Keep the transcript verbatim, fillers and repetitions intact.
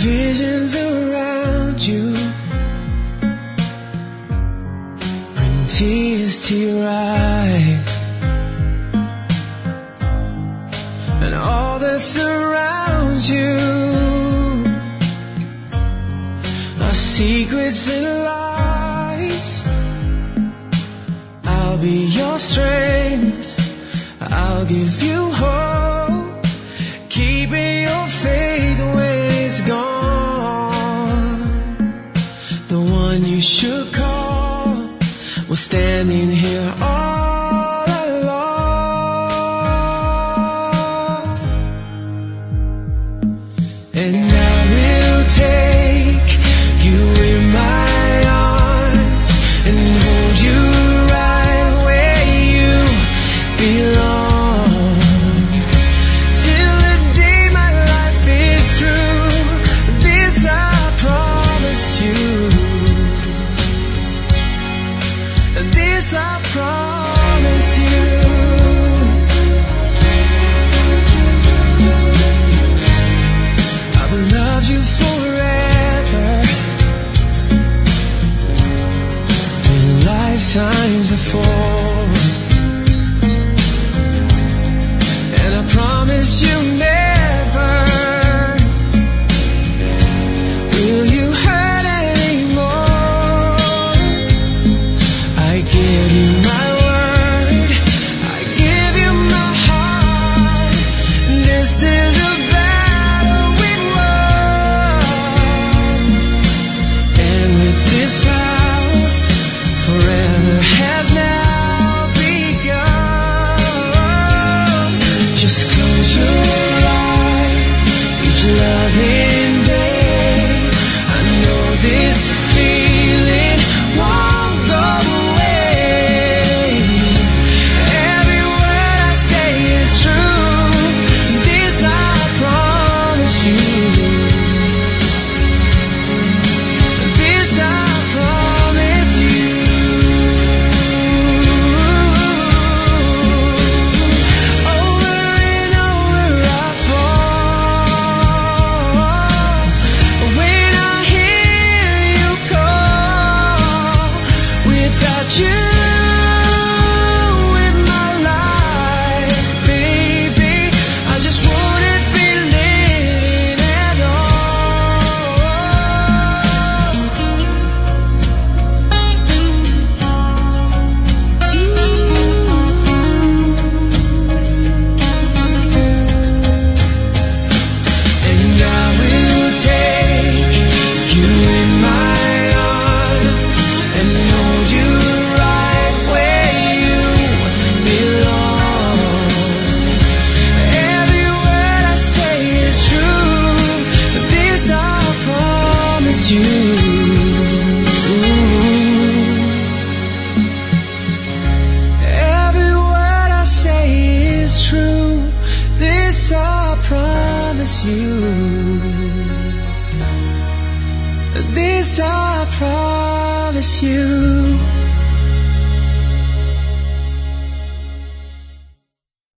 visions around you bring tears to your eyes, and all that surrounds you are secrets and lies. I'll be your strength, I'll give you hope, keeping your faith when it's gone. The one you should call was standing here all along. And I will take you in my arms and hold you right where you belong, till the day my life is through. This I promise you, this I promise you. I've loved you forever, in lifetimes before, and I promise you never will you hurt anymore. I give you my word, I give you my heart. This is a battle we won, and with this vow, forever has now begun. Just close your eyes, each loving day. I know this feeling won't go away. Every word I say is true. This I promise you. This I promise you. Over and over I fall when I hear you call. Without you in my life, baby, I just wouldn't be living at And I will take you in my arms and hold you right where you belong. Every word I say is true. This I promise you. Every word I say is true. This I promise you. This I promise you.